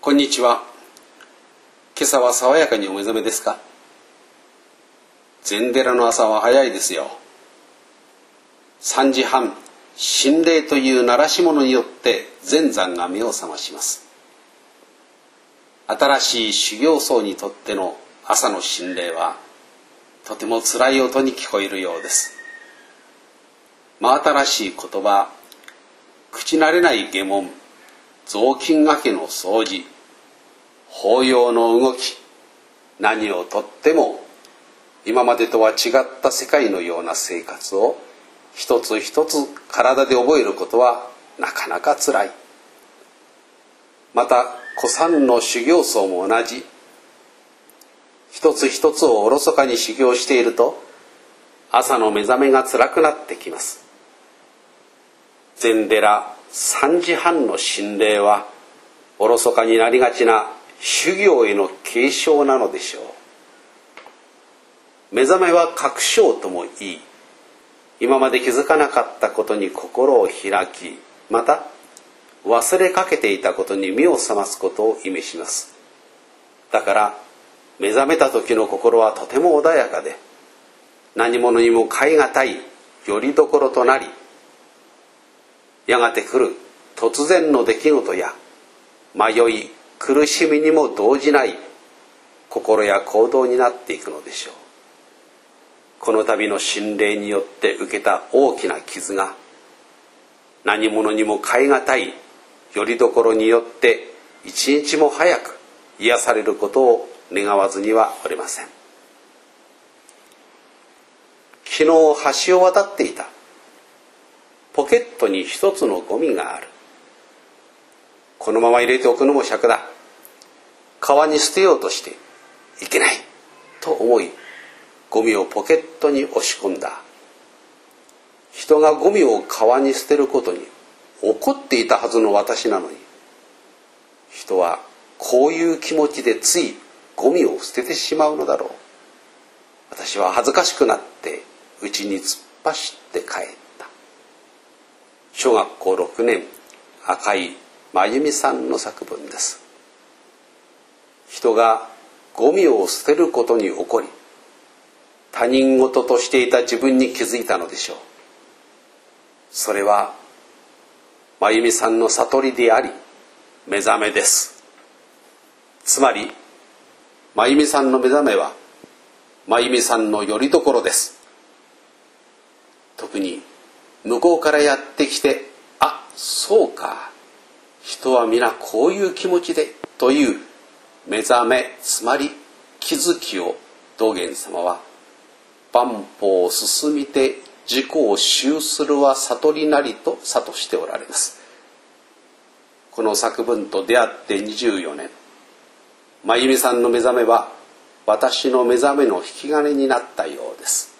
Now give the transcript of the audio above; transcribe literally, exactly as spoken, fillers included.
こんにちは。今朝は爽やかにお目覚めですか？禅寺の朝は早いですよ。さんじはん、心霊という鳴らし物によって全山が目を覚まします。新しい修行僧にとっての朝の心霊はとても辛い音に聞こえるようです。真新しい言葉、口慣れない下問、雑巾がけの掃除、法要の動き、何をとっても今までとは違った世界のような生活を一つ一つ体で覚えることはなかなかつらい。また古参の修行僧も同じ。一つ一つをおろそかに修行していると朝の目覚めが辛くなってきます。禅寺さんじはんの心霊はおろそかになりがちな修行への警鐘なのでしょう。目覚めは確証ともいい、今まで気づかなかったことに心を開き、また忘れかけていたことに目を覚ますことを意味します。だから目覚めた時の心はとても穏やかで、何者にも代え難いよりどころとなり、やがて来る突然の出来事や迷い苦しみにも動じない心や行動になっていくのでしょう。この度の心霊によって受けた大きな傷が何者にも代え難いよりどころによって一日も早く癒されることを願わずにはおりません。昨日橋を渡っていた。ポケットに一つのゴミがある。このまま入れておくのも尺だ。川に捨てようとしていけないと思い、ゴミをポケットに押し込んだ。人がゴミを川に捨てることに怒っていたはずの私なのに、人はこういう気持ちでついゴミを捨ててしまうのだろう。私は恥ずかしくなって家に突っ走って帰った。小学校ろくねん、赤井真由美さんの作文です。人がゴミを捨てることに怒り、他人事としていた自分に気づいたのでしょう。それは真由美さんの悟りであり目覚めです。つまり真由美さんの目覚めは真由美さんのよりどころです。特に向こうからやってきて、あ、そうか、人は皆こういう気持ちでという目覚め、つまり気づきを道元様は万法進みて自己を修するは悟りなりと諭しておられます。この作文と出会ってにじゅうよねん、真由美さんの目覚めは私の目覚めの引き金になったようです。